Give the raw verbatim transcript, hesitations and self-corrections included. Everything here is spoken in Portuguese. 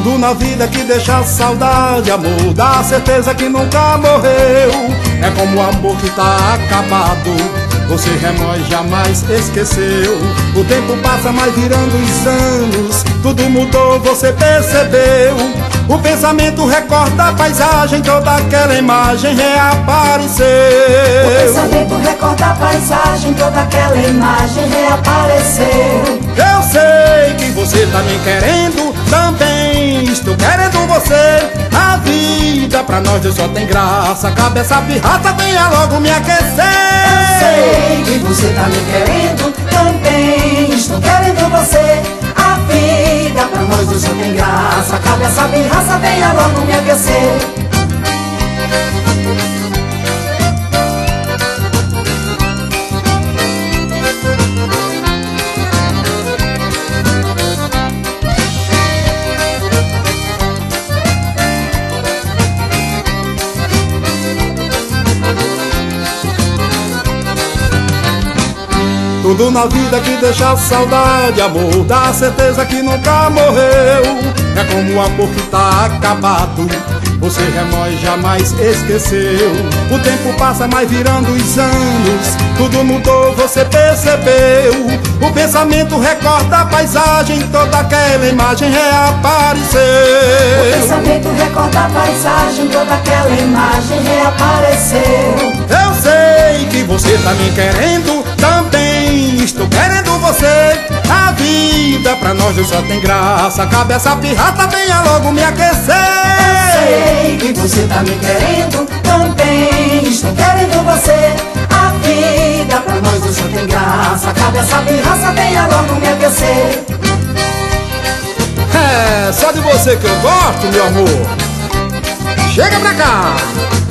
Tudo na vida que deixa saudade, amor, dá certeza que nunca morreu. É como o amor que tá acabado, você remói, jamais esqueceu. O tempo passa, mas virando os anos, tudo mudou, você percebeu. O pensamento recorda a paisagem, toda aquela imagem reapareceu. O pensamento recorda a paisagem, toda aquela imagem reapareceu. Eu sei que você tá me querendo, também estou querendo você. A vida pra nós dois só tem graça, cabe essa pirraça, venha logo me aquecer. Eu sei que você tá me querendo, também estou querendo você. A vida pra nós dois só tem graça, cabe essa pirraça, venha logo me aquecer. Tudo na vida que deixa saudade, amor, dá certeza que nunca morreu. É como o amor que tá acabado, você remói, jamais esqueceu. O tempo passa, mas virando os anos, tudo mudou, você percebeu. O pensamento recorda a paisagem, toda aquela imagem reapareceu. O pensamento recorda a paisagem, toda aquela imagem reapareceu. Eu sei que você tá me querendo, também estou querendo você. A vida pra nós dois só tem graça, cabe essa pirraça, venha logo me aquecer. Eu sei que você tá me querendo, também estou querendo você. A vida pra nós dois só tem graça, cabe essa pirraça, venha logo me aquecer. É, só de você que eu gosto, meu amor. Chega pra cá.